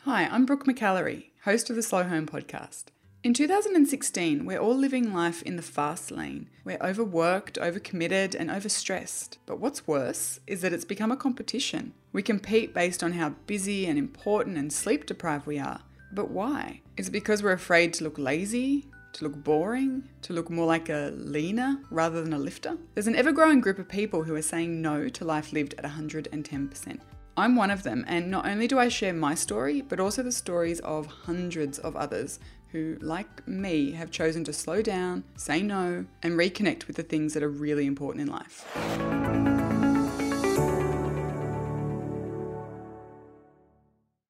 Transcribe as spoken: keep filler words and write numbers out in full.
Hi, I'm Brooke McAlary, host of the Slow Home podcast. In two thousand sixteen, we're all living life in the fast lane. We're overworked, overcommitted, and overstressed. But what's worse is that it's become a competition. We compete based on how busy and important and sleep deprived we are. But why? Is it because we're afraid to look lazy? To look boring? To look more like a leaner rather than a lifter? There's an ever-growing group of people who are saying no to life lived at one hundred ten percent. I'm one of them, and not only do I share my story, but also the stories of hundreds of others who, like me, have chosen to slow down, say no, and reconnect with the things that are really important in life.